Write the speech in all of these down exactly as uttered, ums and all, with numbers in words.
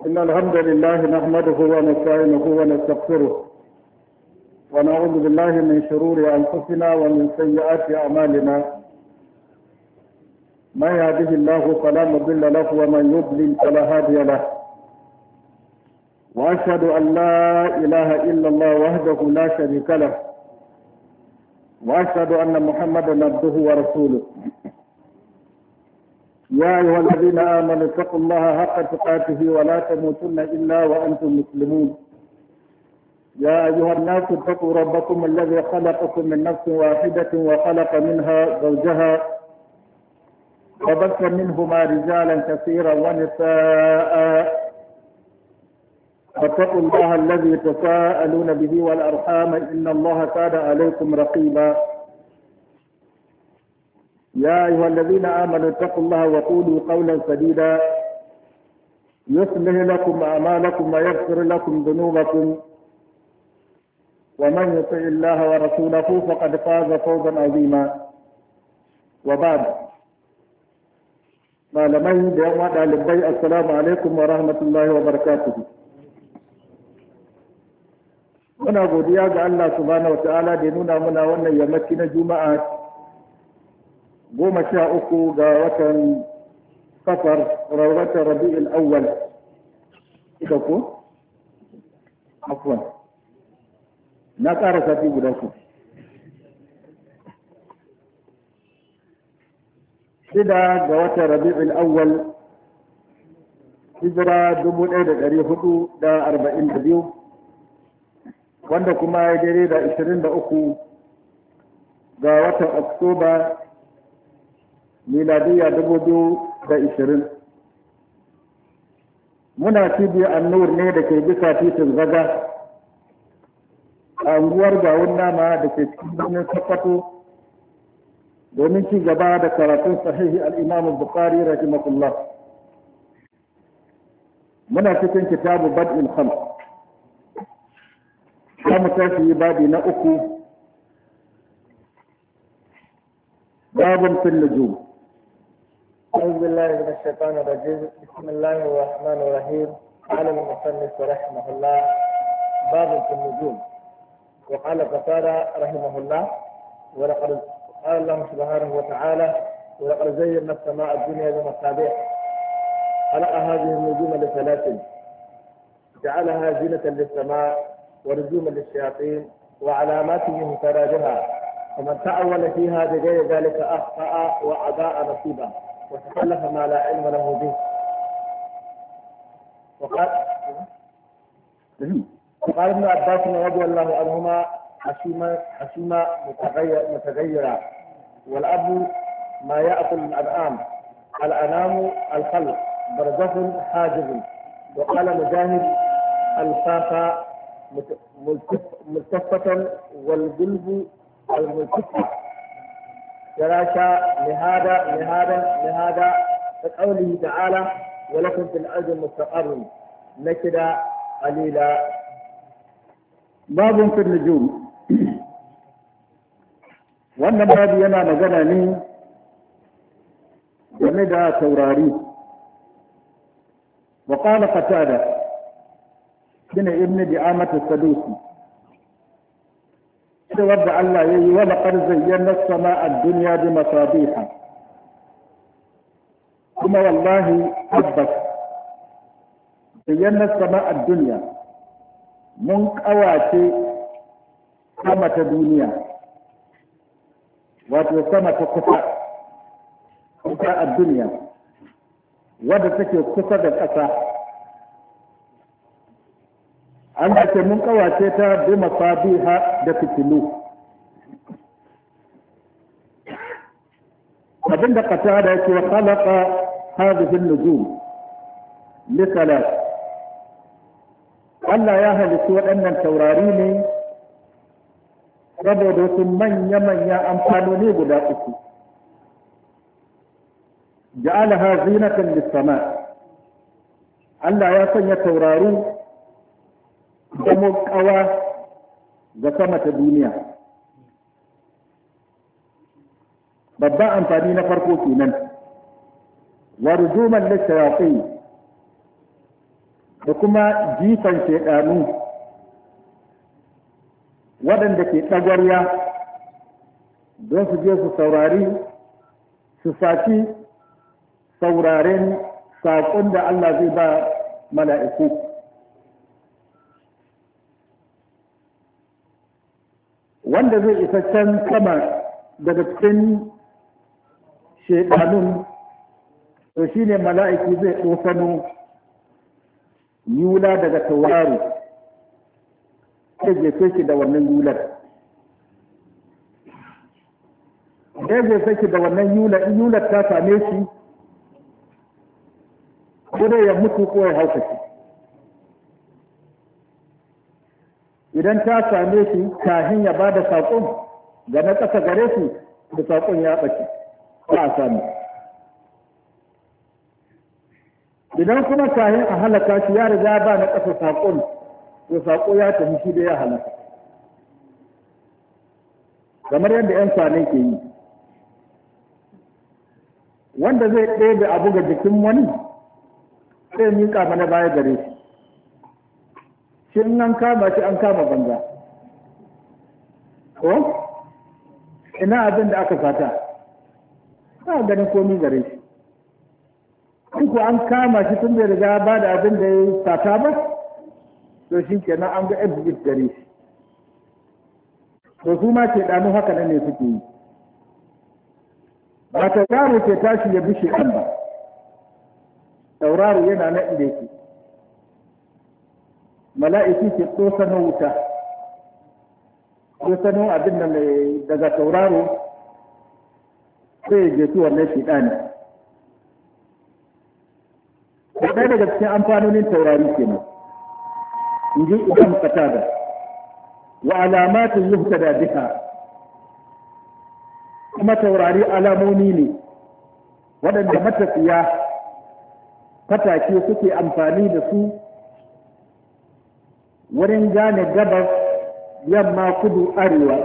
إن الحمد لله نحمده ونستعينه ونستغفره ونعوذ بالله من شرور أنفسنا ومن سيئات أعمالنا من يهده الله فلا مضل له ومن يضلل فلا هادي له وأشهد أن لا إله إلا الله وحده لا شريك له وأشهد أن محمدا عبده ورسوله يا أيها الذين آمنوا اتقوا الله حق تقاته ولا تموتن إلا وأنتم مسلمون يا أيها الناس اتقوا ربكم الذي خلقكم من نفس واحدة وخلق منها زوجها وبث منهما رجالا كثيرا ونساء واتقوا الله الذي تساءلون به والأرحام إن الله كان عليكم رقيبا يا أيها الذين آمنوا اتقوا الله وقولوا قولا سديدا يصلح لكم أعمالكم ويغفر لكم ذنوبكم ومن يطع الله ورسوله فقد فاز فوزا عظيما وبعد malamai da yan wada libai assalamu alaikum wa rahmatullahi wa barakatuhu. Muna godiya ga Allah subhanahu wa ta'ala da ya nuna muna wannan yammaci na juma'a goma sha uku ga watan safar watan rabi'ul awwal ita ko afwan na ƙara sati guda ku shida ga watan rabi'ul awwal hijira dubu ɗaya da ɗari hudu da arba'in da biyu wanda kuma ya daidai da ashirin da uku ga watan oktoba miladiyya dubu biyu da ishirin. Muna cibiyar annur ne da ke bisa titin zaga a unguwar gawun nama da ke cikin birnin Sokoto domin ci gaba da karatun sahihi al'imamu Bukhari rahimahullah. Muna cikin kitabu Bad'il Khalq. Za mu tashi babi na uku babun fil nujum. أعوذ بالله من الشيطان الرجيم بسم الله الرحمن الرحيم قال المصنف رحمه الله باب في النجوم وقال قتادة رحمه الله ولقد قال الله سبحانه وتعالى ولقد زينا السماء الدنيا بمصابيح خلق هذه النجوم لثلاث جعلها زينة للسماء ورجوما للشياطين وعلامات يهتدى بها ومن تأول فيها بغير ذلك أخطأ وأضاء نصيبا وتكلف ما لا علم له به وقال وقال ابن عباس رضي الله عنهما حشيما حشيما متغير متغيرا والأب ما يأكل الأنعام الأنام الخلق برزخ حاجز وقال مجاهد الفافا ملتفة والقلب الملتفة يراشى لهذا لهذا لهذا كقوله تعالى ولكم في الأرض مستقر نكدا قليلا babun fil nujum. Wannan babu yana magana ne game da taurari. Wa qala qatada bin ibn di'amat as-sadusi wadda Allah yayi wa laqad zayyana as-samaa ad-dunya bi masabiha kuma wallahi tabbas zayyana as-samaa ad-dunya mun kawace sama ta duniya wato sama ta kusa kusa a duniya wadda take kusa da ƙasa an ce mun kawace ta bi masabiha da fitilu abinda kata da yake wa khalaqa hadhihi an-nujum li salat Allah ya halitta waɗannan taurari ne saboda wasu manya-manya amfanoni guda uku. Ja'alaha zinatan lis-sama. Allah ya sanya taurari zama kawa ga sama ta duniya. Babban amfani na farko kenan. Wa rujuman lis-shayatin. da kuma jifan shaidanu waɗanda ke ɗagwarya don su je su saurari su saci sauraren saƙon da Allah zai ba mala'iku. Wanda zai isa can sama daga cikin shaidanun to shi ne mala'iki zai ɗofano yula daga tauraro sai jefe shi da wannan yular. Sai jefe shi da wannan yular, in yular ta same shi ko dai ya mutu ko ya hauka shi. Idan ta same shi kahin ya ba da saƙon ga na ƙasa gare shi da saƙon ya ɓace ba a sami. Idan kuma kahin a halaka shi ya riga ba na ƙasa saƙon to saƙo ya tafi shi da ya halaka. Kamar yadda ‘yan sane ke yi. Wanda zai ɗebe abu ga jikin wani sai miƙa mana baya gare shi. Shi in an kama shi an kama banza. Ko? Ina abin da aka fata. Ba ganin komi gare shi. In ko an kama shi tun bai riga ba da abin da ya fata ba, to shi kenan an ga exhibit gare shi. To su ma ke ɗanu haka nan ne suke yi. Ba tauraro ke tashi ya bishe ɗan ba. Tauraro yana na inda yake. Mala'iki ke tsosano wuta. Tsosano abin da mai daga tauraro sai ya jetu wannan shi ɗani. Ɗaya daga cikin amfanonin taurari kenan. In ji Ibn Qatada. Wa alamatin yuhtada biha. Kuma taurari alamomi ne waɗanda matafiya fatake suke amfani da su wurin gane gabas yamma kudu arewa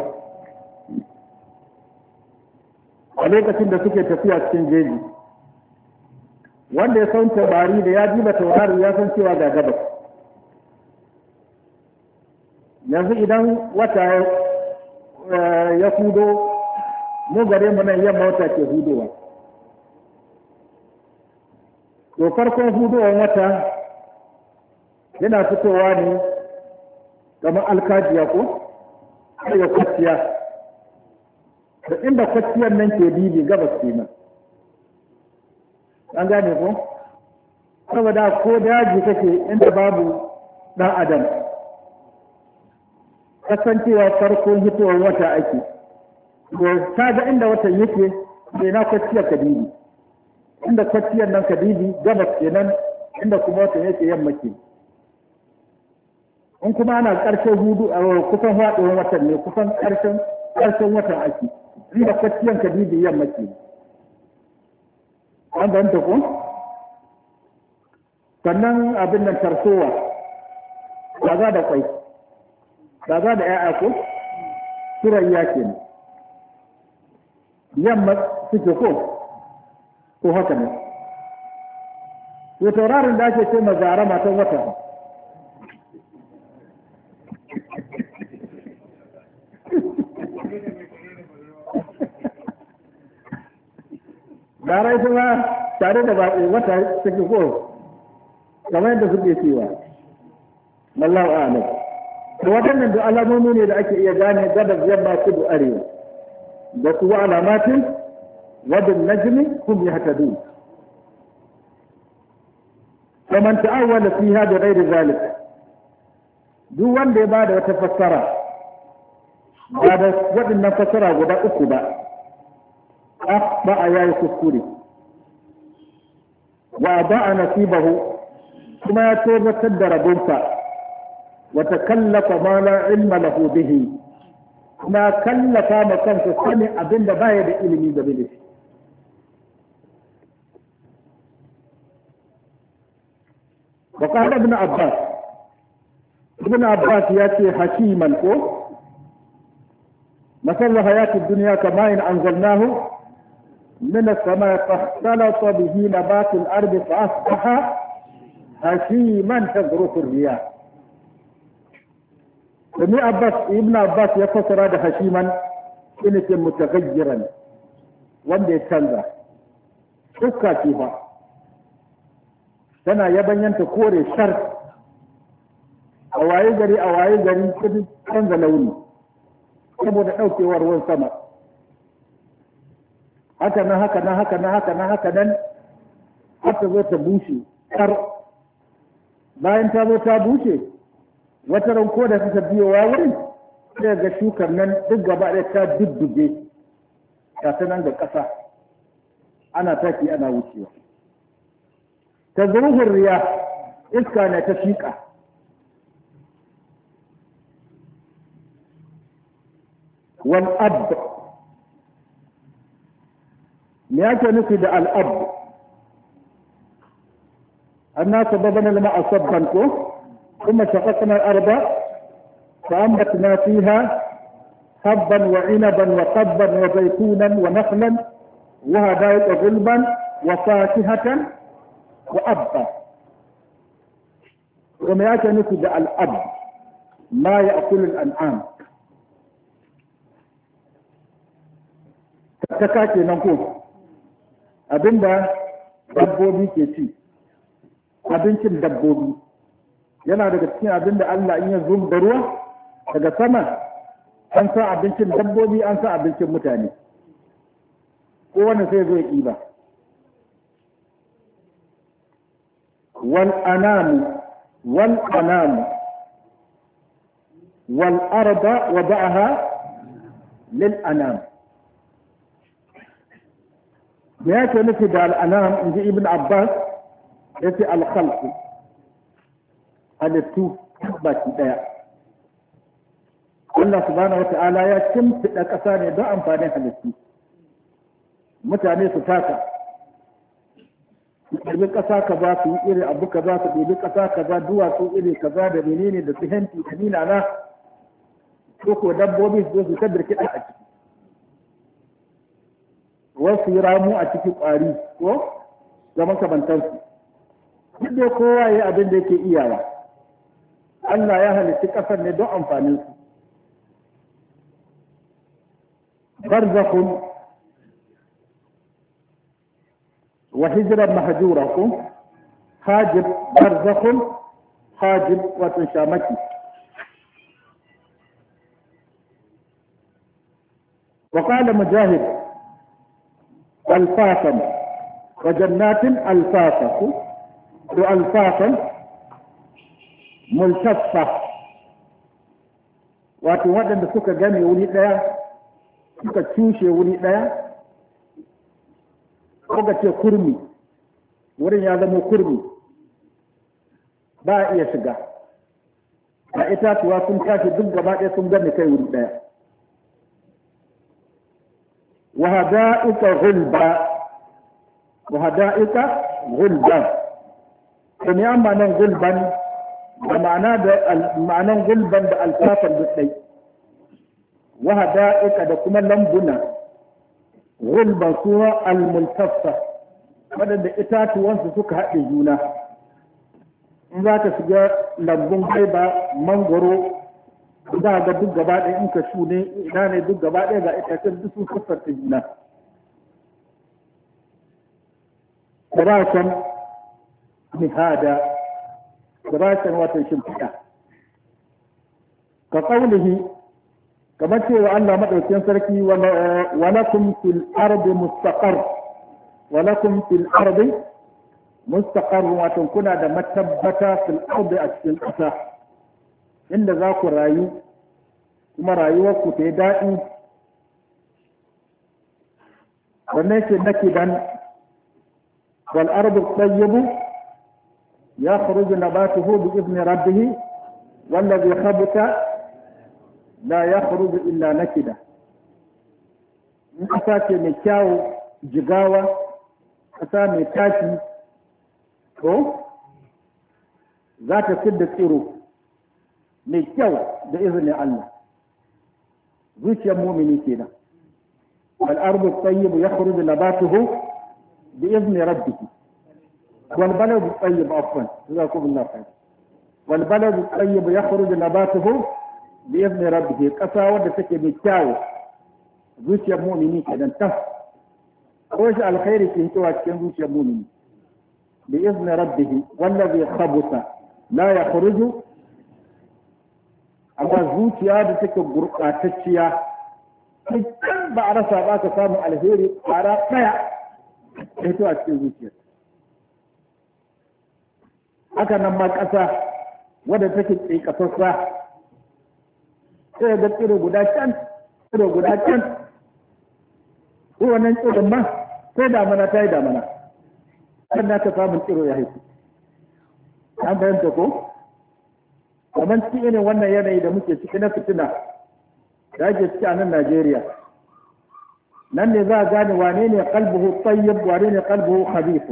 a lokacin da suke tafiya cikin jeji. Wanda ya san taurari da ya jiba taurari ya san cewa ga gabas. Yanzu idan wata ya hudo mu gare mu nan yamma wata ke hudowa. To farkon hudowar wata yana fitowa ne kamar alkajiya ko daga kwaciya. Da inda kwaciyar nan ke bibi gabas kenan. An gane ko? Saboda ko daji kake inda babu ɗan adam. Kasancewa farkon hitowar wata ake. To ta ga inda watan yake sai na kwaciyar kadibi. Inda kwaciyar nan kadibi gabas kenan, inda kuma watan yake yamma ke. In kuma ana ƙarshen hudu a kusan faɗuwar watan ne, kusan ƙarshen ƙarshen watan ake. Inda kwaciyar kadibi yamma ke. An ganta ko? Sannan abin nan tarsowa, kaza da kwai, kaza da ‘ya'ya ko? Surayya ke ne. Yamma suke ko? Ko haka ne. To taurarin da ake ce mazara matan wata. Gara ita ma tare da baƙi wata suke ko? Kamar yadda suke cewa. Wallahu a'lam. To waɗannan da alamomi ne da ake iya gane gabas yamma kudu arewa. Da kuwa alamatin wadin najmi hum yahtadun. Faman ta'awwala fiha bi ghairi zalik. Duk wanda ya bada wata fassara ba da waɗannan fassara guda uku ba. Ah ba a yayi kuskure. Wa ba'a nasibahu kuma ya tabbatar da rabonsa wa takallafa ma la ilma lahu bihi. Kuma kallafa ma kansa sani abin da baya da ilimi game da shi. Wa qala ibn Abbas, ibn Abbas ya ce hakiman ko masal hayati dunya kama in anzalnahu min as-samaa'i fakhtalata bihi nabatu al-ardi fa asbaha hashiman tazrufu riya. Domin Abbas ibn Abbas ya fassara da hashiman shine ke mutagayyiran wanda ya canza fuska ce ba tana yabanyanta kore shar a waye gari a waye gari sun canza launi saboda daukewar ruwan sama haka nan haka nan haka nan haka nan haka nan har ta zo ta bushe kar bayan ta zo ta bushe wata ranko da suka biyo wa wurin sai ga shukar nan duk gaba ɗaya ta dudduge ta nan da ƙasa ana taki ana wucewa ta zuruhun riya iska ne ta shiƙa wal ab me yake nufi da al ab anna sababana lama asabban ko ثم شققنا الأرض فأنبتنا فيها حبا وعنبا وقبا وزيتونا ونخلا وهدايق غلبا وفاكهة وأبا وما يأتي نفد الأب ما يأكل الأنعام تكاكي نقول أبندا دبوبي كيتي أبنشن دبوبي yana daga cikin abin da Allah in ya zum da ruwa daga sama an sa abincin dabbobi an sa abincin mutane kowane sai zo ya ɗiba wal anamu wal anamu wal arda wada'aha lil anam me yake nufi da al anam inji ibn Abbas yace al khalq halittu baki daya Allah subhanahu wa ta'ala ya kimfida ƙasa ne don amfanin halittu mutane su taka su ɗibi ƙasa kaza su yi iri abu kaza su ɗibi ƙasa kaza duwatsu iri kaza da menene da su henti da nina na ko ko dabbobi su zo su ta birkiɗa a ciki wasu yi ramu a ciki ƙwari ko ga makamantansu duk da kowa ya abin da yake iyawa Allah ya halitta ƙasar ne don amfanin su. Barzakhun wa hijran mahjura ku hajib barzakhun hajib wato shamaki. وقال مجاهد ألفافا وجنات ألفافا وألفافا multaffa wato waɗanda suka game wuri ɗaya suka cushe wuri ɗaya ko ce kurmi wurin ya zama kurmi ba a iya shiga a itatuwa sun tashi duk gaba ɗaya sun game kai wuri ɗaya wa hada'ika ghulba wa hada'ika ghulba to ne amma nan gulban da ma'ana da ma'anan gulban da alfafan da dai wa hada'ika da kuma lambuna gulban kuma almultaffa wadanda itatuwansu suka haɗe juna in za ka shiga lambun gaiba mangoro za ga duk gaba ɗaya in ka shu ne ina ne duk gaba ɗaya ga itacen duk sun sassarta juna firashan mihada firashan wata shimfiɗa ka ƙaunihi kamar cewa Allah maɗaukin sarki walakum fil ardi mustaqar walakum fil ardi mustaqar wato kuna da matabbata fil ardi a cikin ƙasa inda za ku rayu kuma rayuwarku ta yi daɗi wannan ce nakidan wal ardu tayyibu ya kharuju nabatuhu bi izni rabbih wallazi khabata la yakhruju illa nakida in ƙasa ce mai kyawu jigawa ƙasa mai tashi ko za ta fidda tsiro mai kyau da izinin Allah zuciyar mumini kenan wal ardu tayyibu yakhruju nabatuhu bi izni rabbih wal baladu tayyib afwan jazakumullahu khair wal baladu tayyib yakhruju nabatuhu bi idni rabbih kasa wadda take mai kyau zuciyar mu'mini kenan tas ko shi alkhairi ke hitowa cikin zuciyar mu'mini bi idni rabbih wallazi khabutha la yakhruju amma zuciya da take gurɓatacciya idan ba a rasa ba ka samu alheri ƙara ɗaya ya hito a cikin zuciyar haka nan ma ƙasa wadda take ƙiƙasassa sai ga tsiro guda can tsiro guda can ko wannan tsiron ma sai damana ta yi damana sannan ka samun tsiro ya haifu an fahimta ko kamar cikin irin wannan yanayi da muke ciki na fitina da ake ciki a nan Najeriya nan ne za a gane wane ne qalbuhu tayyib wane ne qalbuhu khabith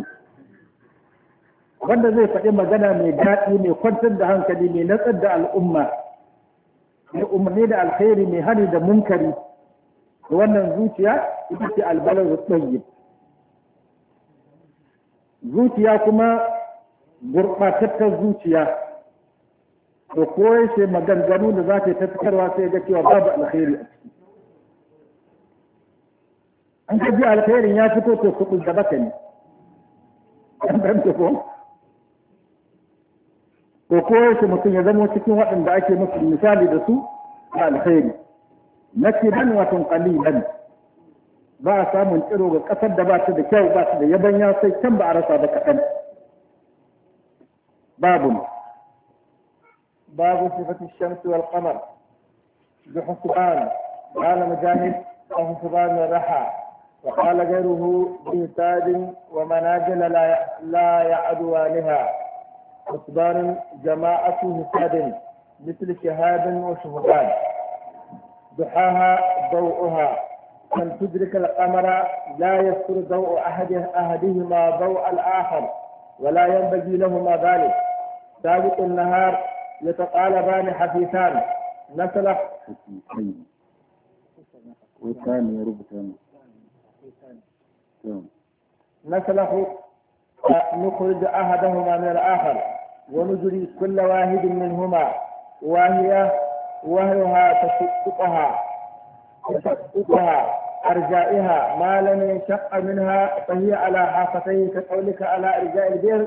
wanda zai faɗi magana mai daɗi mai kwantar da hankali mai natsar da al'umma mai umarni da alkhairi mai hani da munkari da wannan zuciya ita ce albalar tayyib zuciya kuma gurɓatattar zuciya to koyi ce maganganu da za ta yi ta fitarwa sai ga cewa babu alkhairi a ciki an ka ji alkhairin ya fito to kuɗin da baka ne an fahimta ko to koyi ce mutum ya zama cikin waɗanda ake musu misali da su da alkhairi na kidan watan qalilan ba a samun tsiro ga ƙasar da ba ta da kyau ba ta da yabanya sai can ba a rasa ba kaɗan babu باب صفة الشمس والقمر بحسبان قال مجاهد وحسبان الرحى وقال غيره بهتاد ومنازل لا لا يعدوانها حسبان جماعة هتاد مثل شهاد وشهبان ضحاها ضوءها أن تدرك القمر لا يستر ضوء أحد أحدهما ضوء الآخر ولا ينبغي لهما ذلك سابق النهار يتقالبان حثيثان نسلخ وثاني ربطان نسلخ نخرج أحدهما من الآخر ونجري كل واحد منهما وهي وهيها تشققها تشققها أرجائها ما لم ينشق منها فهي على حافتيه كقولك على أرجاء البئر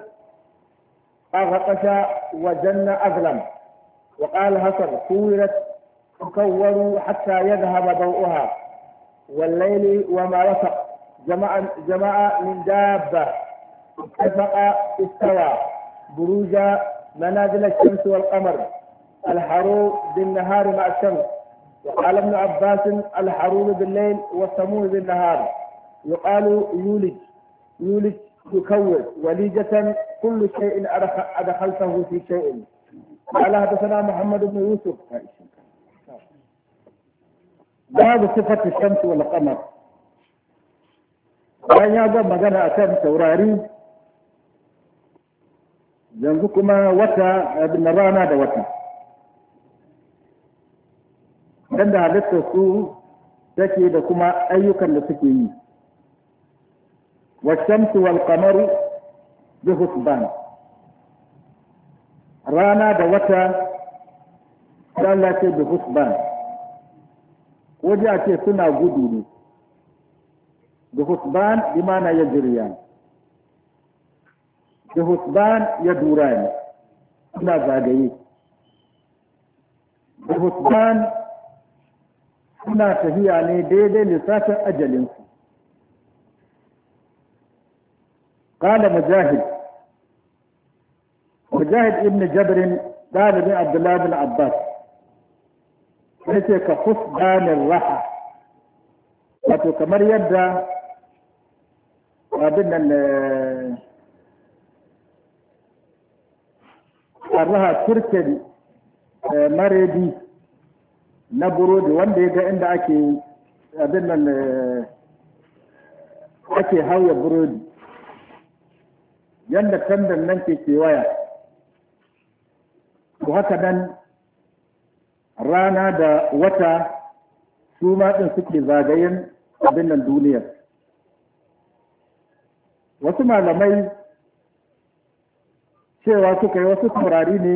أغطش وجن أظلم. وقال هسر كورت تكور حتى يذهب ضوءها والليل وما وسق جمع جمع من دابة اتفق استوى بروج منازل الشمس والقمر الحرور بالنهار مع الشمس. وقال ابن عباس الحرور بالليل والسموم بالنهار. يقال يولج يولج يكور وليجة كل شيء أدخلته في شيء. قال حدثنا محمد بن يوسف باب صفة الشمس والقمر. bayan ya ga magana a kan taurari yanzu kuma wata abin rana da wata dan da halittar su take da kuma ayyukan da suke yi. والشمس والقمر بحسبان رانا da wata Allah ce bi husban waje a ce suna gudu ne bi husban bi mana ya jiriya bi husban ya dura ne suna zagaye bi husban suna tafiya ne daidai lissafin ajalinsu. قال مجاهد مجاهد ابن جبر قال ابن عبد الله بن عباس ليس كحسبان الرحى wato kamar yadda abin nan arraha turken maredi na burodi wanda ya ga inda ake abin nan ake hauya burodi yadda kandan nan ke kewaya to haka nan rana da wata su ma ɗin suke zagayen abin nan duniyar. Wasu malamai cewa suka yi wasu taurari ne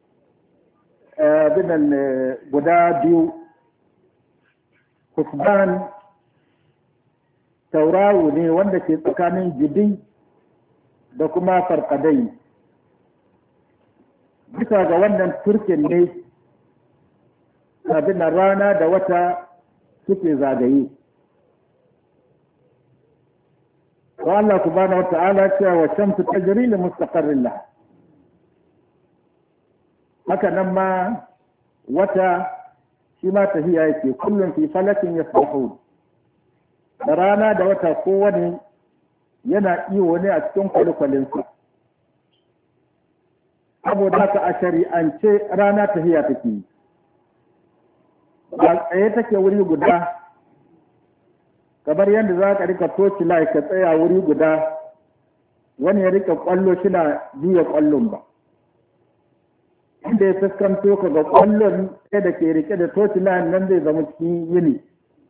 binan guda biyu. Husban taurawo ne wanda ke tsakanin jidi da kuma farkadai. Bisa ga wannan turkin ne abin rana da wata suke zagaye. Wa Allah subhanahu wa ta'ala cewa wa shamsu tajri li mustaqarrin laha. Haka nan ma wata shi ma tafiya yake kullum fi falakin yasbahun. Da rana da wata kowane yana iyo ne a cikin kwale-kwalensa. Saboda haka a shari'ance rana tafiya take yi. Ba tsaye take wuri guda, kamar yadda za ka rika toci lai ka tsaya wuri guda, wani ya rika kwallo shi na juya kwallon ba. Inda ya fuskanto ka ga kwallon ɗaya da ke rike da toci lai nan zai zama cikin yini.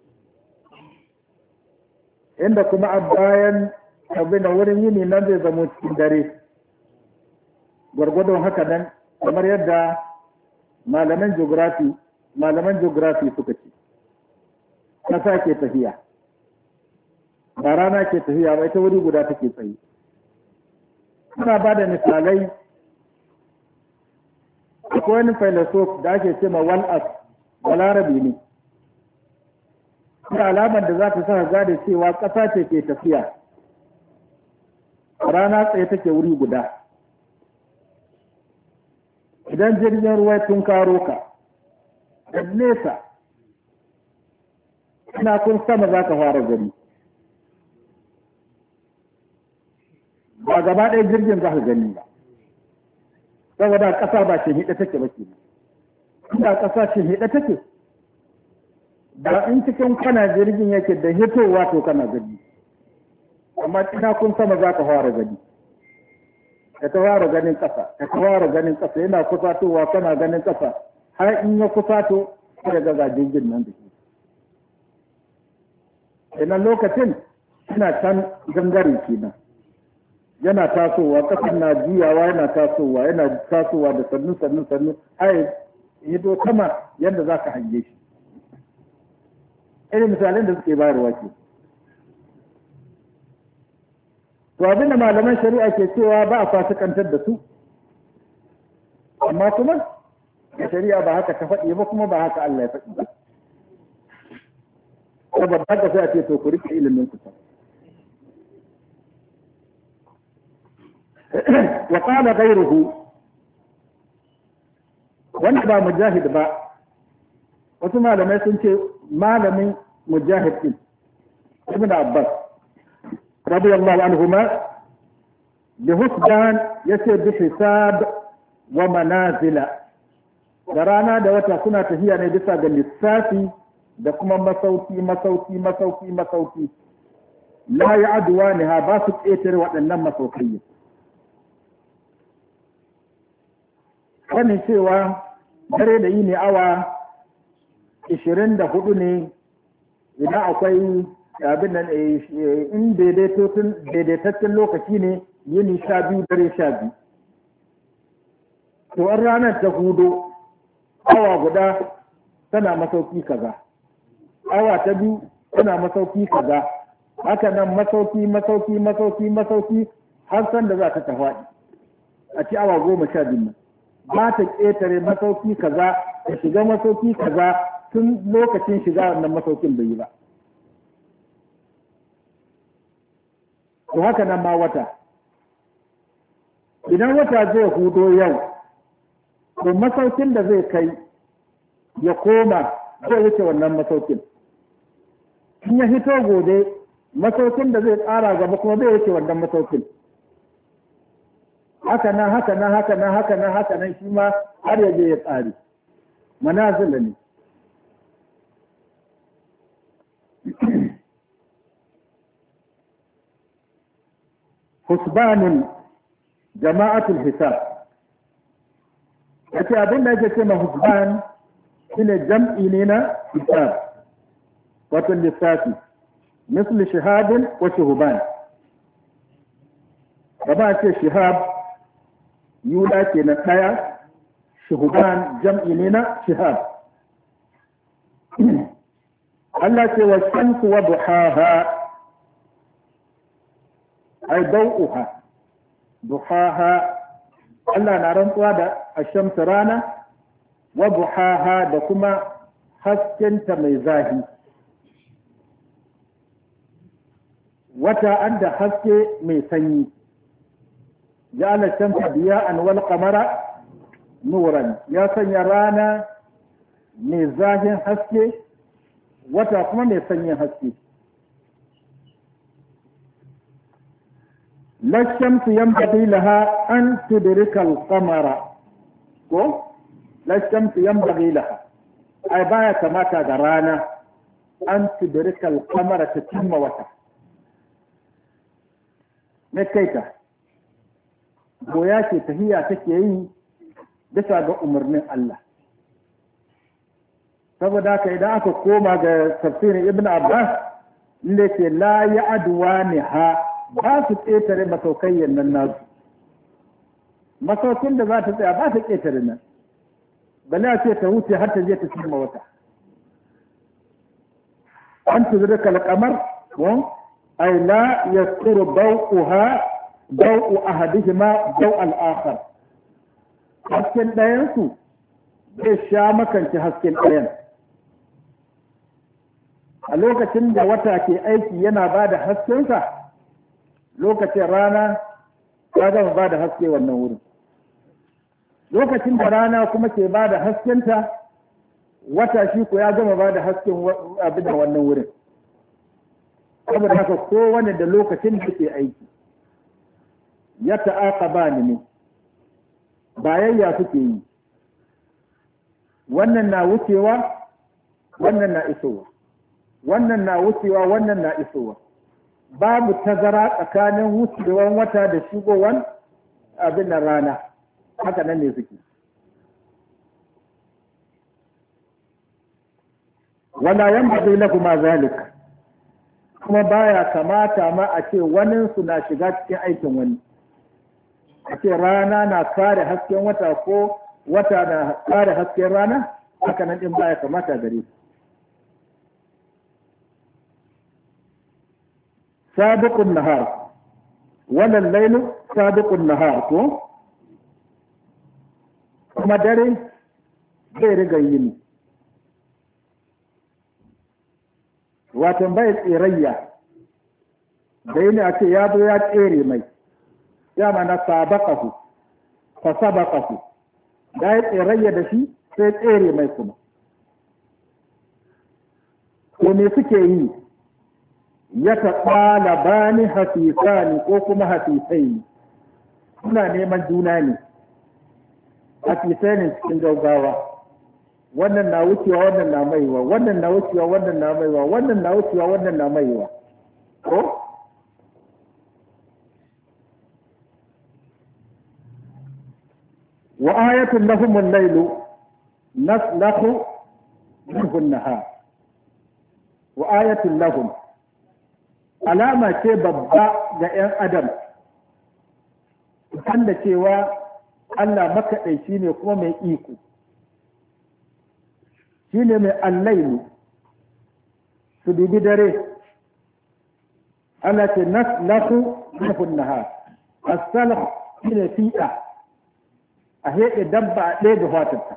Inda kuma a bayan abin da wurin yini nan zai zama cikin dare. Gwargwadon haka nan, kamar yadda malaman geography malaman geography suka ce, ƙasa ke tafiya, ba rana ke tafiya ba, ita wuri guda take tsaye. Suna ba da misalai, akwai wani filosof da ake ce ma wal'as, balarabi ne. Ina alamar da za ta sa gane cewa ƙasa ce ke tafiya, rana tsaye take wuri guda. Idan jirgin ruwa tun karo ka, da nesa, ina kun sama za ka fara gani. Ba gaba ɗaya jirgin za ka gani ba, saboda ƙasa ba shi hida take ba ke. Inda ƙasa shi hida take, da in cikin kana jirgin yake da hitowa to kana gani. Amma ina kun sama za ka fara gani. Ka ta fara ganin ƙasa, ka ta fara ganin ƙasa, yana kusatowa kana ganin ƙasa. Har in ya kusato sai ga jirgin nan da ke. Idan lokacin suna can gangare kenan. Yana tasowa, ƙasar na juyawa yana tasowa, yana tasowa da sannu sannu sannu har hito sama yadda za ka hange shi. Irin misalin da suke bayarwa ke. To abinda malaman shari'a ke cewa ba a fasikantar da su, amma kuma da shari'a ba haka ta faɗi ba kuma ba haka Allah ya faɗi ba. Saboda haka sai a ce to ku rike ilimin ku ta. Wa qala ghayruhu, wanda ba mujahid ba, wasu malamai sun ce malamin mujahid din Ibn Abbas radiyallahu anhuma bi husban yace bi hisab wa manazila. Da rana da wata suna tafiya ne bisa ga lissafi da kuma masauki masauki masauki masauki. La ya'duwa ne ha ba su ƙetare waɗannan masaukai. Wani cewa dare da yi ne awa ishirin da hudu ne idan akwai abin nan in daidaitaccen lokaci ne yini sha biyu dare sha biyu. To an ranar ta hudu awa guda tana masauki kaza, awa ta biyu tana masauki kaza, haka nan masauki masauki masauki masauki har san da za ta tafaɗi a ci awa goma sha biyu nan. Ba ta ƙetare masauki kaza ta shiga masauki kaza tun lokacin shiga wannan masaukin bai yi ba. To haka nan ma wata. Idan wata zai hudo yau, to masaukin da zai kai ya koma zai wuce wannan masaukin. In ya hito gobe, masaukin da zai tsara gaba kuma zai wuce wannan masaukin. Haka nan, haka nan, haka nan, haka nan, haka nan shi ma har ya je ya tsari. Manazila ne. Husbanun jama'atul hisab. Yace abin da yake ce ma husban shine jam'i ne na hisab. Wato lissafi. Misli shihadin wa shuhuban. Kama ce shihab yula ke na ɗaya, shuhuban jam'i ne na shihab. Allah ce wa shamsu wa duhaha ai dau'uha duhaha Allah na rantsuwa da ashamsu rana wa duhaha da kuma haskenta mai zahi. Wata an da haske mai sanyi ja'ala shamsa diya'an wal qamara nuran ya sanya rana mai zahin haske wata kuma mai sanyin haske. la shamsu yanbaghi laha an tudrika al-qamara ko la shamsu yanbaghi laha ai baya kamata ga rana an tudrika al-qamara ta cimma wata me kaita goya ce tahiya take yi bisa ga umarnin Allah. Saboda haka idan aka koma ga tafsirin Ibn Abbas inda ke la ya aduwa ne ha ba su ƙetare masaukayyar nan nasu. Masaukin da za ta tsaya ba ta ƙetare nan. Bala ce ta wuce har ta je ta cimma wata. An tuzurka al-qamar wa ay la yasturu daw'uha daw'u ahadihima daw al-akhar. Hasken ɗayansu zai sha makanci hasken ɗayan. A lokacin da wata ke aiki yana ba da haskensa, lokacin rana ya gama ba da haske wannan wurin. Lokacin da rana kuma ke ba da haskenta, wata shi ko ya gama ba da hasken abin da wannan wurin. Saboda haka kowane da lokacin da ke aiki, ya ta'aƙa ba ni ne. Bayayya suke yi wannan na wucewa wannan na isowa wannan na wucewa wannan na isowa babu tazara tsakanin wucewar wata da shigowar abin na rana haka nan ne suke wala yanbaghi lakum zalik kuma baya kamata ma a ce wani su na shiga cikin aikin wani a ce rana na kare hasken wata ko wata na kare hasken rana haka nan din baya kamata gare su sabiqun nahar wannan lailu sabiqun nahar ko kuma dare zai riga yini watan bai tsirayya da yini a ce ya zo ya tsere mai ya mana sabaqahu fa sabaqahu da ya tsirayya da shi sai tsere mai kuma ko me suke yi ya taɓala bani hafifani ko kuma hafifai suna neman juna ne hafifai ne cikin gaugawa wannan na wucewa wannan na maiwa wannan na wucewa wannan na maiwa wannan na wucewa wannan na maiwa ko wa ayatun lahum al-laylu naslahu minhu an-nahar wa ayatun lahum alama ce babba ga 'yan adam kan da cewa Allah makaɗaici ne kuma mai iko shi ne mai allailu su dubi dare Allah ce naslahu minhu an-nahar as-salh shi ne fi'a a heɗe dabba a ɗaya da fatarta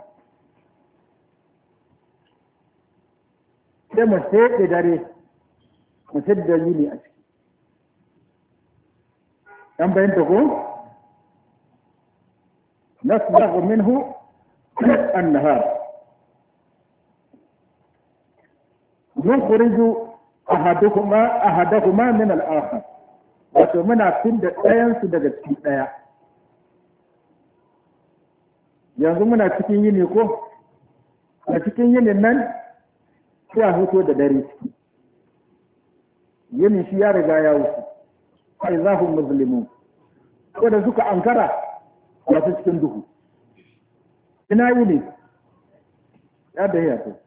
sai mu heɗe dare mu da yini a ciki ɗan bayanta ko nasbahu minhu an-nahar nukhriju ahaduhuma ahadahuma min al-akhar wato muna fidda ɗayan su daga cikin ɗaya yanzu muna cikin yini ko a cikin yinin nan sai a hoto da dare ciki yini shi ya riga ya wuce ai za ku muslimu ko da suka ankara wasu cikin duhu ina yini ya da ya to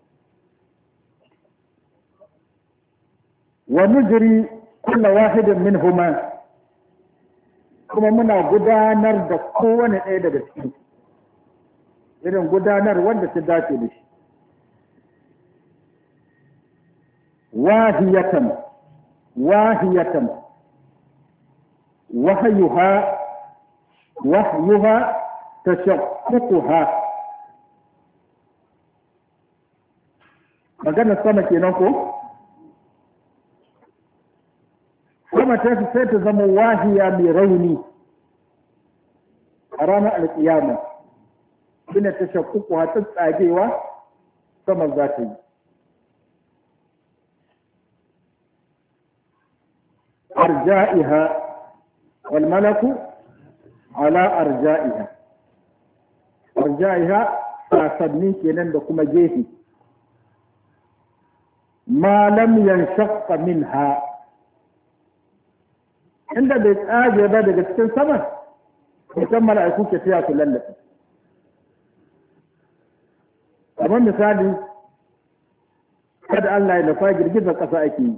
wa nujri kullu wahidin minhuma kuma muna gudanar da kowane ɗaya daga cikin irin gudanar wanda ta dace da shi wahiyatan wahiyatan wahyuha wahyuha tashaqquha magana sama kenan ko sama ta sai ta zama wahiya mai rauni a ranar alƙiyama ina ta shakkuku ta tsagewa sama za ta yi arja'iha wal malaku ala arja'iha arja'iha sasanni kenan da kuma gefe ma lam yanshaqqa minha inda bai tsage ba daga cikin sama mutan mala'iku ke fiya su lallaɓe kamar misali kada Allah ya nufa girgizar ƙasa ake yi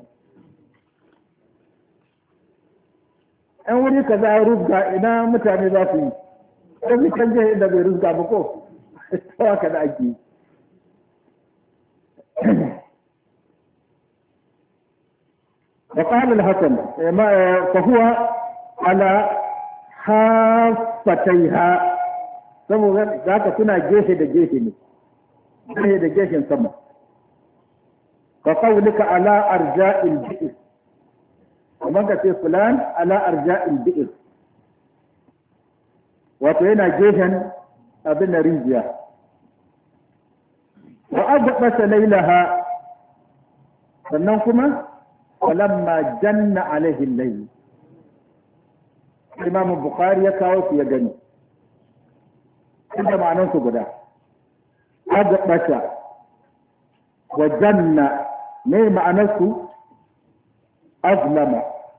‘yan wuri ka za a rufga ina mutane za su yi ɗan kan jiya inda bai rufga ba ko ta haka da ake yi وقال الحسن فهو على حافتيها saboda za ka suna gefe da gefe ne gefe da gefen sama ka kawulika ala arja'il bi'ir kamar ka ce fulan ala arja'il bi'ir wato yana gefen abin da rijiya wa agbata lailaha sannan kuma ولما جن عليه الليل الإمام البخاري يكاو في يغني عند معنى سبدا أغبش وجن ما معنى أظلم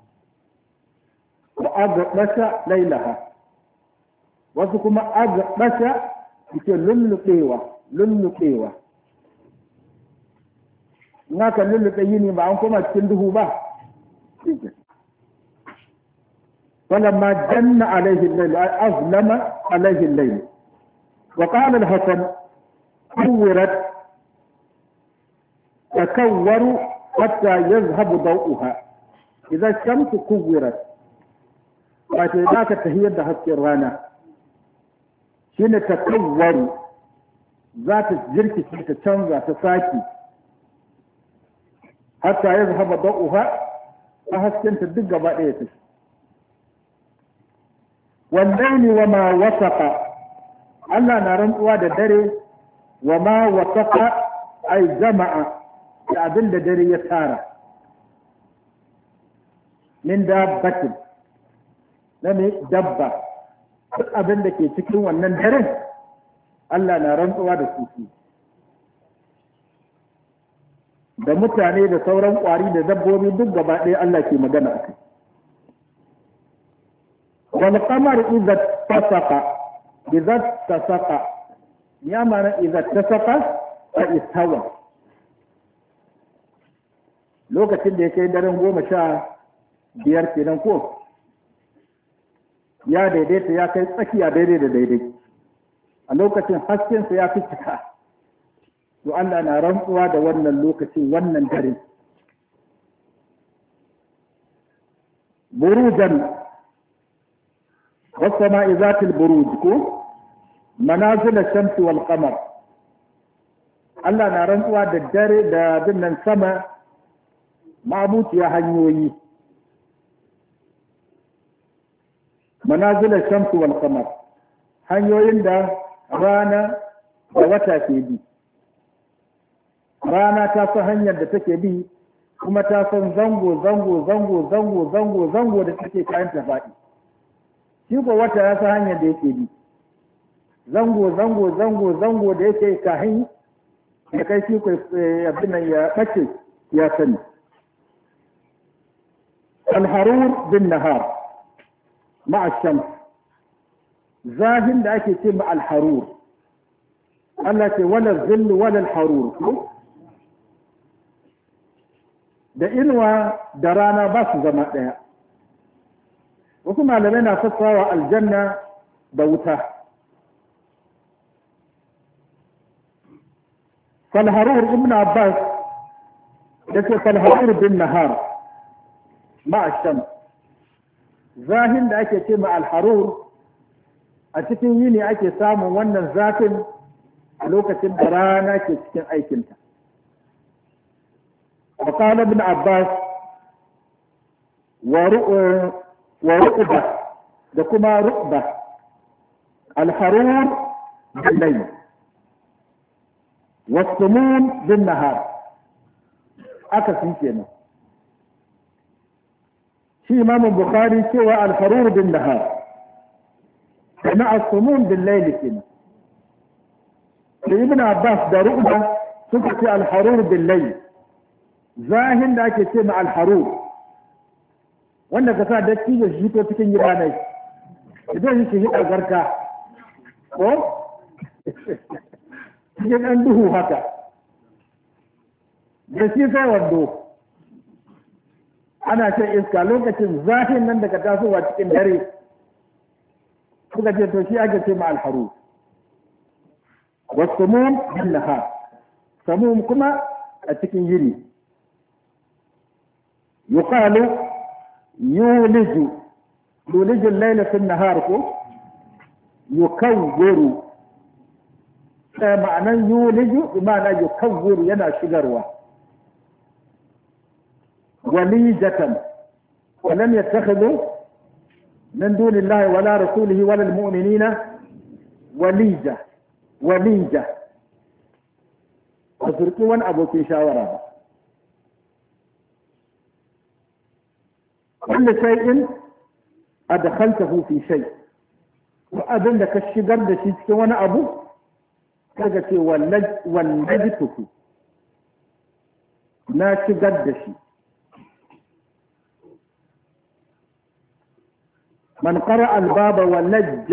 وأغبش ليلها وسكما أغبش يقول للقيوة للقيوة in aka lulluɓe yini ba an koma cikin duhu ba فلما جن عليه الليل أي أظلم عليه الليل وقال الحسن كورت تكور حتى يذهب ضوءها إذا الشمس كورت فإذاك تهيئ حتى الرانا حين تكور ذات الجرك تتشنزع تساكي hatta ya zahaba da'uha a haskenta duk gaba ɗaya ta wallahi wa ma wasaqa Allah na rantsuwa da dare wa ma wasaqa ay jama'a da abin da dare ya tara min dabbatin na ne dabba duk abin da ke cikin wannan daren Allah na rantsuwa da su da mutane da sauran ƙwari da dabbobi duk gaba ɗaya Allah ke magana a kai. Wal qamar idza tasaqa idza tasaqa ya mana idza tasaqa fa istawa lokacin da ya kai daren goma sha biyar kenan ko ya daidaita ya kai tsakiya daidai da daidai a lokacin haskensa ya fi cika to Allah na rantsuwa da wannan lokacin wannan dare burujan was-sama'i zatil buruj ko manazil ash-shamsi wal qamar Allah na rantsuwa da dare da dinnan sama ma'abuciya hanyoyi manazil ash-shamsi wal qamar hanyoyin da rana da wata ke bi rana ta san hanyar da take bi kuma ta san zango zango zango zango zango zango da take kayan ta faɗi shi ko wata ya san hanyar da yake bi zango zango zango zango da yake kahin ya kai shi ko abin nan ya bace ya sani al-harur bin nahar ma'a shams zahin da ake ce ma al-harur Allah ce wala zill wala al-harur da inuwa da rana ba su zama ɗaya wasu malamai na fassawa aljanna da wuta. falharur ibn abbas ya ce falharur bin nahar ma'asham zahin da ake ce ma alharur a cikin yini ake samun wannan zafin a lokacin da rana ke cikin aikinta. وقال ابن عباس ورؤبة دكما رؤبة الحرور بالليل والسموم بالنهار أكثر كنا في إمام البخاري سوى الحرور بالنهار مع السموم بالليل كنا ابن عباس ده رؤبة سكت الحرور بالليل zahin da ake ce ma alharu wanda ka sa datti ya shito cikin gida ne idan shi shi garka ko cikin ɗan duhu haka da shi sai wando ana ce iska lokacin zahin nan daga tasowa cikin dare suka ce to shi ake ce ma alharu wasu mun bin nahar samum kuma a cikin yini يقال يولج يولج الليل في النهار كو يكور معنى يولج بمعنى يكور ينا شجروا وليجة ولم يتخذوا من دون الله ولا رسوله ولا المؤمنين وليجة وليجة وتركوا أبو كيشاورا كل شيء أدخلته في شيء وأذن لك الشجر ده شيء وانا أبو كذا ولج ولجته لا شجر ده شيء من قرأ الباب ولج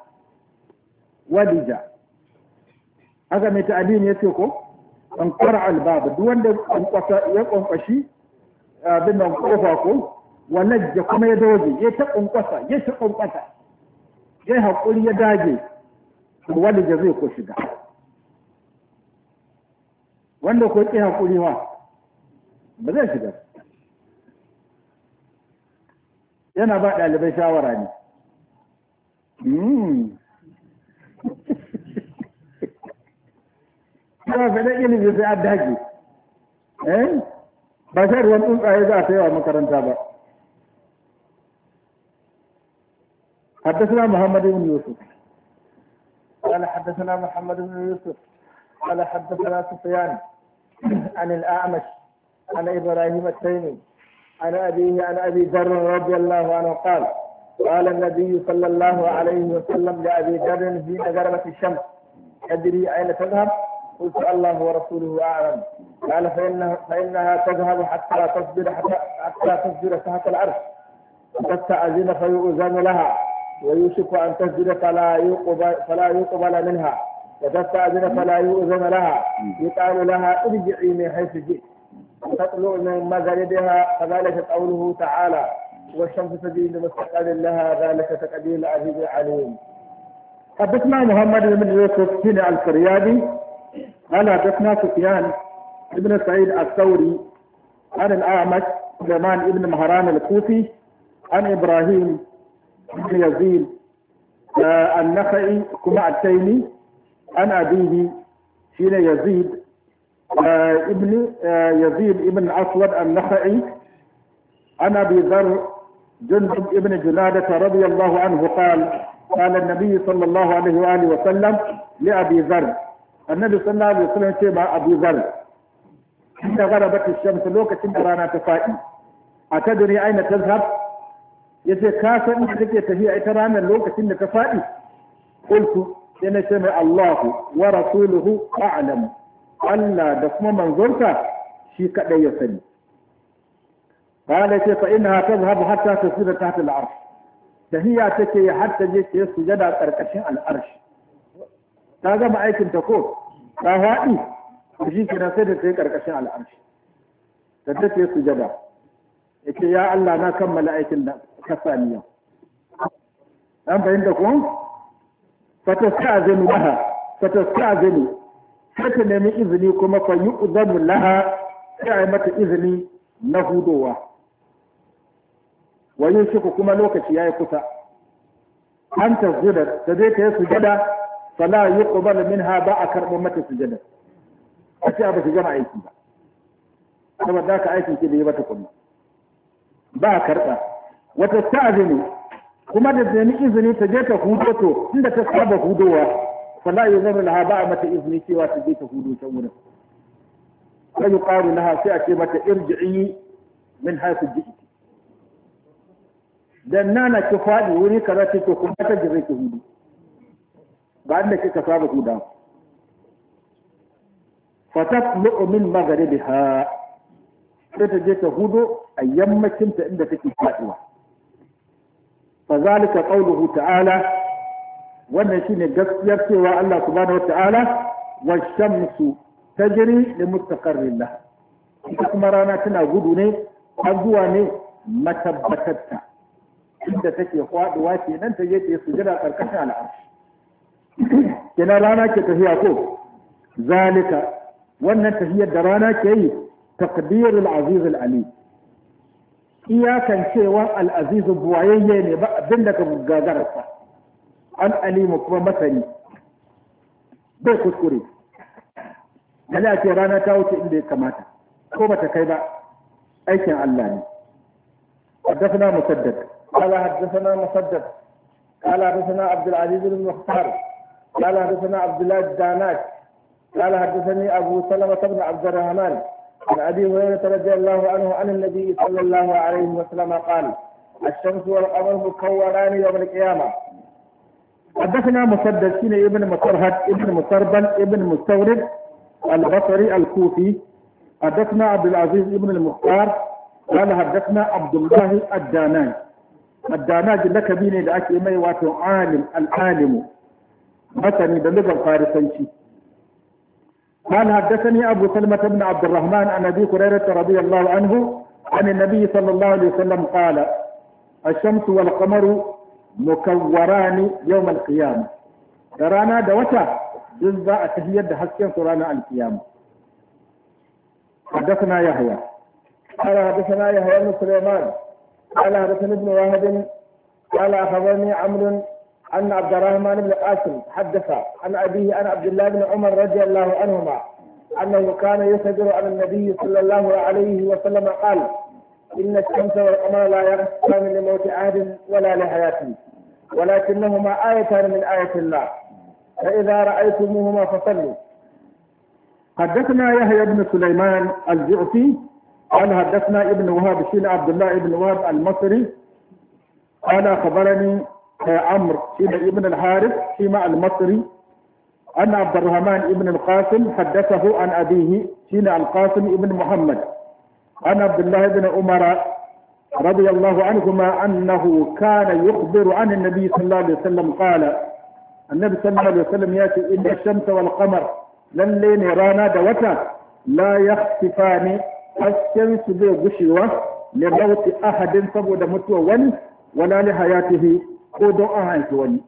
ولج هذا من تعليم يتيكو من قرأ الباب دون ده يقوم قشي بنا قوفاكو walajja kuma ya doge ya ta kunkwasa ya ta kunkwasa ya haƙuri ya dage walajja zai ko shiga wanda ko ƙi haƙuri wa ba zai shiga yana ba ɗalibai shawara ne kuma faɗin ilimi sai an dage ba sai ruwan tsuntsaye za a ta yawa makaranta ba. حدثنا محمد بن يوسف قال حدثنا محمد بن يوسف قال حدثنا سفيان عن الأعمش عن إبراهيم التيمي عن أبيه عن أبي ذر رضي الله عنه قال قال النبي صلى الله عليه وسلم لأبي ذر حين غربت الشمس أدري أين تذهب؟ قلت الله ورسوله أعلم. قال فإنها, فإنها تذهب حتى تصبر حتى, حتى تصبر تحت العرش وتستأذن فيؤذن لها ويوشك أن تسجد فلا يقبل, فلا يقبل منها وتستأذن فلا يؤذن لها يقال لها ارجعي من حيث جئت وتطلع من مغربها فذلك قوله تعالى والشمس تجري لمستقر لها ذلك تقدير العزيز العليم. حدثنا محمد بن يوسف بن الفريابي قال حدثنا سفيان بن سعيد الثوري عن الأعمش سليمان بن مهران الكوفي عن إبراهيم بن يزيد آه النخعي كما التيمي عن أبيه حين يزيد آه ابن آه يزيد ابن أسود النخعي عن أبي ذر جندب ابن جنادة رضي الله عنه قال قال النبي صلى الله عليه وآله وسلم لأبي ذر النبي صلى الله عليه وسلم كما أبي ذر حين غربت الشمس لوكة رانا تفائي أتدري أين تذهب؟ yace ka san inda kake tafiya ita ranar lokacin da ka faɗi qultu yana ce mai Allahu wa rasuluhu a'lam Allah da kuma manzonsa shi kadai ya sani qala ce fa innaha tadhhabu hatta tasira tahta al-arsh tahiya take hatta je ta sujada karkashin al-arsh ta gama aikin ta ko ta faɗi shi kira sai da ta karkashin al-arsh ta take sujada yace ya Allah na kammala aikin da kasaniya an fahimta ko fatasta'zinu laha fatasta'zinu sai ta nemi izini kuma fa yu'zanu laha sai a yi mata izini na hudowa wa yushiku kuma lokaci yayi kusa an tasjuda ta zai ta yi sujada fala yuqbal minha ba a karɓo mata sujada a ce ba su gama aiki ba saboda haka aikin ki da yi mata kunna ba a karɓa wata ta'zinu kuma da nemi izini ta je ta hudo to inda ta saba hudowa fala yuzanu laha ba a mata izini cewa ta je ta hudo can wurin sai yuqalu laha sai a ce mata irji'i min haythu ji'ti dan nana ki fadi wuri kaza ce to kuma ta jira ki hudu ba inda kika saba huda fatatlu min magharibiha sai ta je ta hudu a yammacin ta inda take faduwa فذلك قوله تعالى wannan shine gaskiyar cewa Allah subhanahu wataala washamsu tajri li mustaqarrin lah ita kuma rana tana gudu ne har zuwa ne matabbatatta inda take faduwa kenan ta je ta sujada karkashin al'arshi kenan rana ke tafiya ko zalika wannan tafiyar da rana ke yi taqdirul aziz al alim iyakan cewa al'azizu buwayayye ne ba abin da ka gagararsa an alimu kuma masani bai kuskure yana ce rana ta wuce inda ya kamata ko bata kai ba aikin Allah ne حدثنا مسدد قال حدثنا مسدد قال حدثنا عبد العزيز بن مختار قال حدثنا عبد الله الداناك قال حدثني ابو سلمة بن عبد الرحمن عن ابي هريره رضي الله عنه عن النبي صلى الله عليه وسلم قال الشمس والقمر مكوران يوم القيامه. حدثنا مسدد بن ابن مطرهد ابن مطربل ابن مستورد البصري الكوفي. حدثنا عبد العزيز ابن المختار قال حدثنا عبد الله الداناج. الداناج لك بيني لأكي مي واتو عالم العالم مثني بلغة الفارسنشي. قال حدثني أبو سلمة بن عبد الرحمن عن أبي هريرة رضي الله عنه عن النبي صلى الله عليه وسلم قال الشمس والقمر مكوران يوم القيامة. ترانا دوتا جزء تهيد حسين ترانا القيامة. حدثنا يحيى قال حدثنا يحيى بن سليمان قال حدثني ابن وهب قال أخبرني عمرو أن عبد الرحمن بن قاسم حدث عن أبيه عن عبد الله بن عمر رضي الله عنهما أنه كان يشهد عن النبي صلى الله عليه وسلم قال إن الشمس والقمر لا يخفان لموت أحد ولا لحياته ولكنهما آيتان من آية الله فإذا رأيتموهما فصلوا. حدثنا يحيى بن سليمان الجعفي قال حدثنا ابن وهب شين عبد الله بن وهب المصري قال خبرني عمرو شين ابن الحارث شيماء المصري أن عبد الرحمن ابن القاسم حدثه عن أبيه شين القاسم ابن محمد عن عبد الله بن عمر رضي الله عنهما أنه كان يخبر عن النبي صلى الله عليه وسلم قال النبي صلى الله عليه وسلم يأتي إن الشمس والقمر لن رانا دوتا لا يختفان الشمس بغشوة لموت أحد سبود متوى ون ولا لحياته قدو أهانك ون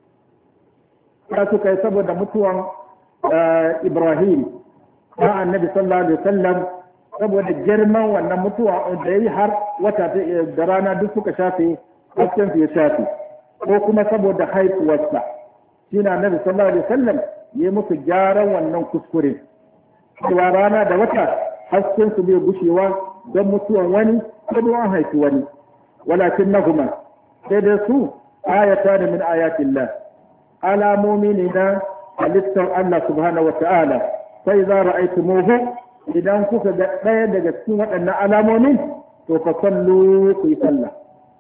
كاسو كي سبود متوى آه إبراهيم مع النبي صلى الله عليه وسلم saboda girman wannan mutuwa da ya yi har wata da rana duk suka shafe hasken su ya shafe ko kuma saboda haifuwarsa shi na nabi sallallahu alaihi wasallam ya musu gyaran wannan kuskure cewa rana da wata hasken su bai gushewa don mutuwan wani ko don an haifi wani walakin nahuma sai da su ayata min ayatillah alamomi ne na halittar Allah subhanahu wa ta'ala sai za ra'aytumuhu idan kuka ga ɗaya daga cikin waɗannan alamomin to fa sallu ku yi sallah.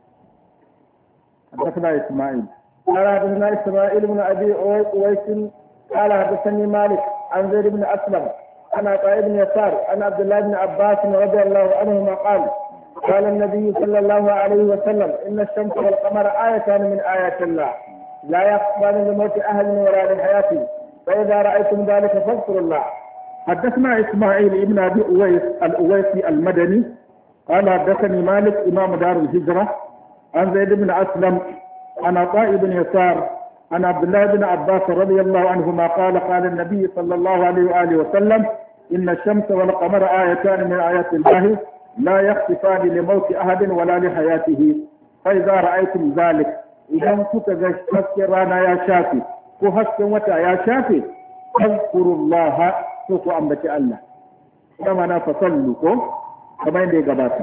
حدثنا إسماعيل قال حدثنا إسماعيل بن أبي أويس قال حدثني مالك عن زيد بن أسلم عن عطاء بن يسار عن عبد الله بن عباس رضي الله عنهما قال قال النبي صلى الله عليه وسلم إن الشمس والقمر آيتان من آيات الله لا يخفان لموت أهل ولا لحياته فإذا رأيتم ذلك فاذكروا الله. حدثنا إسماعيل ابن أبي أويس الأويسي المدني قال حدثني مالك إمام دار الهجرة عن زيد بن أسلم عن عطاء بن يسار عن عبد الله بن عباس رضي الله عنهما قال قال النبي صلى الله عليه وآله وسلم إن الشمس والقمر آيتان من آيات الله لا يخطفان لموت أحد ولا لحياته فإذا رأيتم ذلك إذا كنت تذكرانا يا شافي كهست وتا يا شافي فاذكروا الله سوف أمبت الله كما فصلوا كما يندي قباته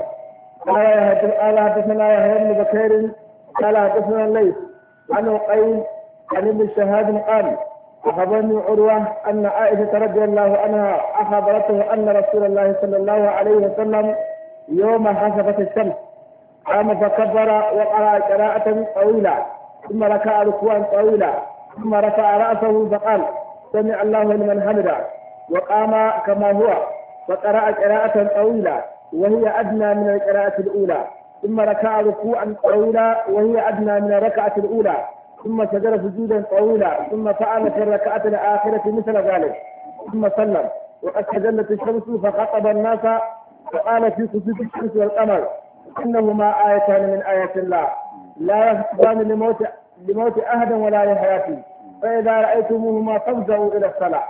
قال حدثنا يحيى بن بكير قال حدثنا الليث عن عقيل عن ابن شهاب قال أخبرني عروة أن عائشة رضي الله عنها أخبرته أن رسول الله صلى الله عليه وسلم يوم خسفت الشمس قام فكبر وقرأ قراءة طويلة ثم ركع ركوعا طويلا ثم رفع رأسه فقال سمع الله لمن حمده وقام كما هو فقرأ قراءة طويلة وهي أدنى من القراءة الأولى ثم ركع ركوعا طويلا وهي أدنى من الركعة الأولى ثم سجد سجودا طويلا ثم فعل في الركعة الآخرة مثل ذلك ثم سلم وقد تجلت الشمس فخطب الناس وقال في خسوف الشمس والقمر إنهما آيتان من آيات الله لا يخطفان لموت لموت أحد ولا لحياته فإذا رأيتموهما فافزعوا إلى الصلاة.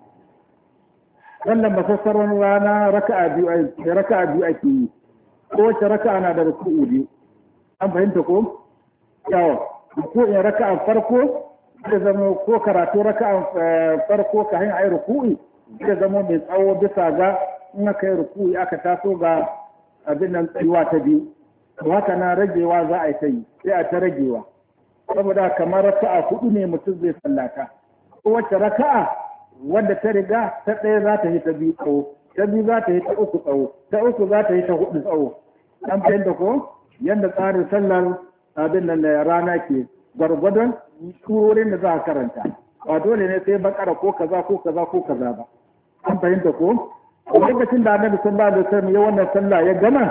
wannan mafassarar rana raka'a biyu ake raka'a biyu ake yi kowace raka'a na da ruku'u biyu an fahimta ko yawa ko in raka'a farko da zama ko karatu raka'a farko ka hanyar ayi ruku'i da zama mai tsawo bisa ga in aka yi ruku'i aka taso ga abin nan tsayuwa ta biyu to haka na ragewa za a yi ta yi sai a ta ragewa saboda kamar raka'a hudu ne mutum zai sallata kowace raka'a wadda ta riga ta ɗaya za ta yi ta biyu tsawo ta biyu za ta yi ta uku tsawo ta uku za ta yi ta hudu tsawo an fahimta ko yadda tsarin sallar abin nan rana ke gwargwadon turorin da za a karanta ba dole ne sai bakara ko kaza ko kaza ko kaza ba an fahimta ko lokacin da annabi sallallahu alaihi wasallam ya wannan sallah ya gama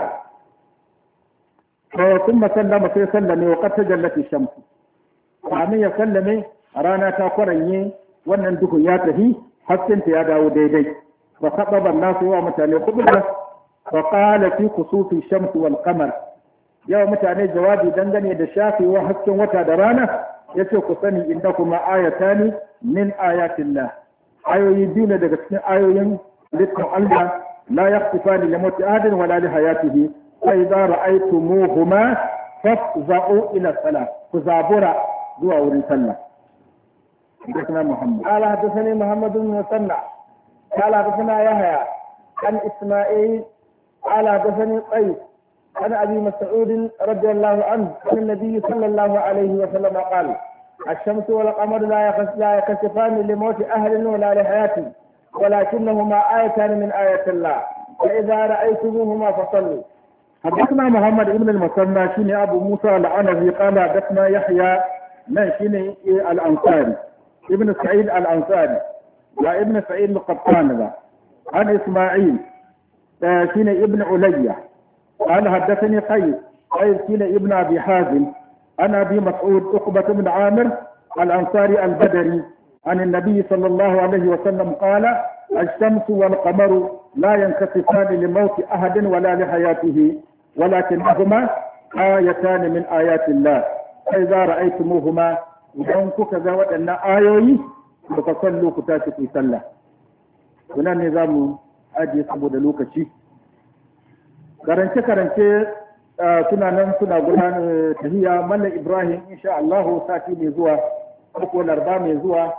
to kuma sallama sai sallame wa qad tajallati shamsu amin ya sallame rana ta kwaranye wannan duhu ya tafi haskinta ya dawo daidai fa khababa an-nasu wa mutane khubra fa qala fi kusufi shamsi wal qamar yawa mutane jawabi dangane da shafewa hasken wata da rana yace ku sani innakuma ayatani min ayatillah ayoyi biyu ne daga cikin ayoyin littafin Allah la yaqtifani li mawti ahadin wala li hayatihi fa idza ra'aytumuhuma fafza'u ila salat ku zabura zuwa wurin sallah. حدثنا محمد قال حدثني محمد بن مسنع قال حدثنا يحيى عن اسماعيل قال حدثني قيس عن ابي مسعود رضي الله عنه عن النبي صلى الله عليه وسلم قال الشمس والقمر لا يكشفان لموت اهل ولا لحياته ولكنهما آيتان من آيات الله فإذا رأيتموهما فصلوا. حدثنا محمد بن المثنى شيني ابو موسى العنزي قال حدثنا يحيى من شيني الانصاري ابن سعيد الأنصاري وابن سعيد القطان عن إسماعيل كين ابن عليا قال حدثني قيس قيس كين ابن أبي حازم عن أبي مسعود عقبة بن عامر الأنصاري البدري عن النبي صلى الله عليه وسلم قال الشمس والقمر لا ينكسفان لموت أحد ولا لحياته ولكنهما آيتان من آيات الله فإذا رأيتموهما idan kuka ga waɗannan ayoyi da ka sallo ku tashi ku sallah sunan ne za mu ajiye saboda lokaci karance karance suna nan suna gudanar tahiya mallam Ibrahim insha Allah sati mai zuwa ko larba mai zuwa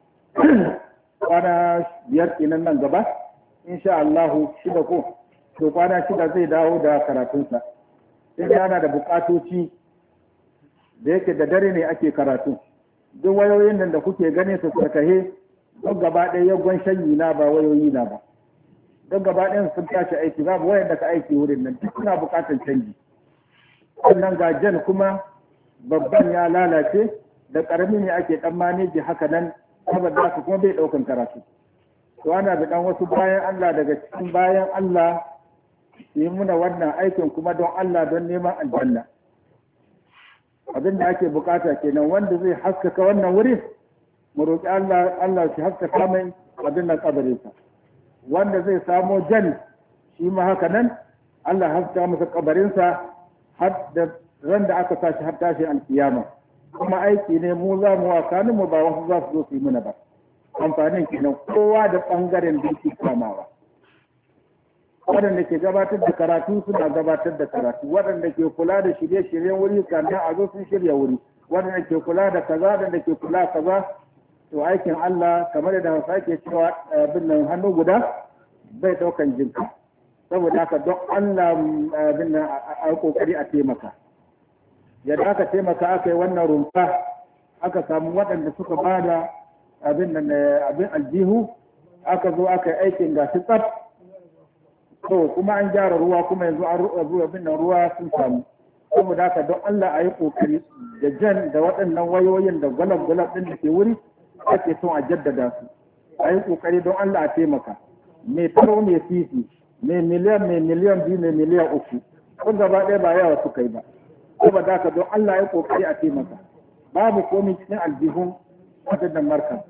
kwana biyar kenan nan gaba insha Allah shida ko to kwana shida zai dawo da karatunsa sai yana da bukatoci da yake da dare ne ake karatu duk wayoyin nan da kuke gane su sarkahe duk gaba ɗaya yaggon shanyi na ba wayoyi na ba duk gaba ɗayan sun tashi aiki babu wayar da ka aiki wurin nan duk suna buƙatar canji sannan ga jan kuma babban ya lalace da ƙarami ne ake ɗan maneji haka nan saboda haka kuma bai ɗaukan karatu to ana da ɗan wasu bayan Allah daga cikin bayan Allah yi muna wannan aikin kuma don Allah don neman aljanna abin da ake bukata kenan wanda zai haskaka wannan wuri mu roƙi Allah Allah shi haskaka mai abin nan kabarinsa wanda zai samo jan shi ma haka nan Allah haskaka masa kabarinsa har da ran da aka tashi har tashi alkiyama kuma aiki ne mu za mu waka mu ba wasu za su zo su yi mana ba amfanin kenan kowa da ɓangaren da yake kamawa waɗanda ke gabatar da karatu suna gabatar da karatu waɗanda ke kula da shirye-shiryen wuri kamin a zo sun shirya wuri waɗanda ke kula da kaza waɗanda ke kula kaza to aikin Allah kamar da Hausa ke cewa bin nan hannu guda bai ɗaukan jinka saboda haka don Allah bin nan a kokari a taimaka yadda aka taimaka aka yi wannan rumfa aka samu waɗanda suka bada abin nan abin aljihu aka zo aka yi aikin gashi tsaf to kuma an gyara ruwa kuma yanzu an zuwa bin nan ruwa sun samu saboda haka don Allah a yi kokari da jan da waɗannan wayoyin da gwalab-gwalab ɗin da ke wuri ake son a jaddada su a yi kokari don Allah a taimaka mai taro mai sisi mai miliyan mai miliyan biyu mai miliyan uku kun gaba ɗaya ba yawa suka yi ba saboda haka don Allah ya yi kokari a taimaka babu komai cikin aljihun waɗannan markan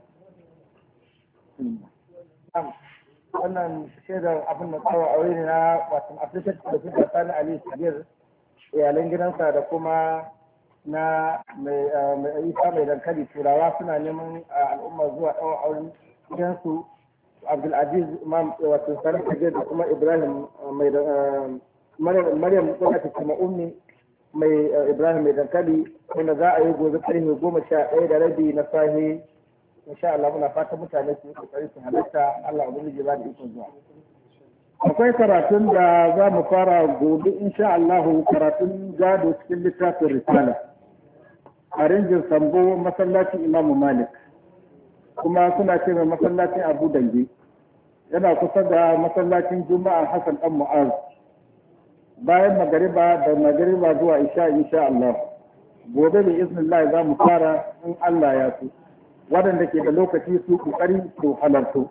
wannan shaidar abin da tsawo a wuri na wasan afirka da suka sani ali sabir iyalan gidansa da kuma na mai isa mai dankali turawa suna neman al'umma zuwa ɗawa auren gidansu abdulaziz imam wato sani sabir da kuma ibrahim mai maryam ko ake kuma ummi mai ibrahim mai dankali wanda za a yi gobe karfe goma sha ɗaya da rabi na sahi insha Allah muna fatan mutane su yi kokari su halatta Allah ubangiji ba da iko zuwa akwai karatun da za mu fara gobe insha Allah karatun gado cikin littafin risala a rinjin sambo masallacin Imam Malik kuma suna ce mai masallacin Abu Dange yana kusa da masallacin Juma'a Hassan dan Mu'az bayan magariba da magariba zuwa isha insha Allah gobe da iznillah za mu fara in Allah ya so waɗanda ke da lokaci su kokari su halarto.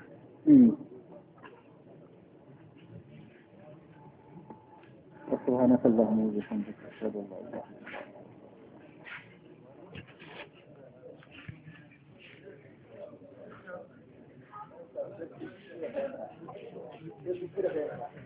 سبحانك اللهم وبحمدك أشهد أن لا إله إلا أنت